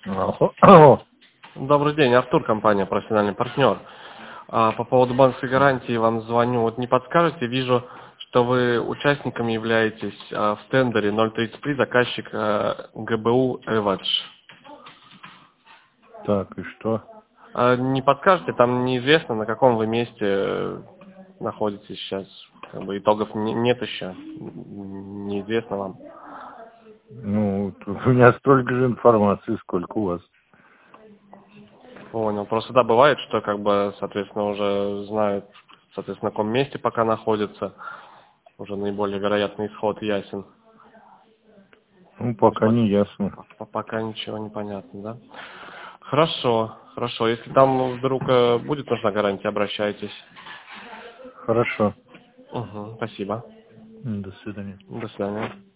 Алло. Добрый день, Артур, компания «Профессиональный партнер». По поводу банковской гарантии вам звоню. Вот не подскажете, вижу, что вы участником являетесь в тендере 033, заказчик ГБУ «Эвадж». Так, и что? Не подскажете, там неизвестно, на каком вы месте находитесь сейчас. Как бы итогов нет еще, неизвестно вам. Ну, тут у меня столько же информации, сколько у вас. Понял. Просто да, бывает, что как бы, соответственно, уже знают, соответственно, на каком месте пока находится. Уже наиболее вероятный исход ясен. Ну, То есть пока не ясно. пока ничего не понятно, да? Хорошо, хорошо. Если там вдруг будет нужна гарантия, обращайтесь. Хорошо. Угу, спасибо. До свидания. До свидания.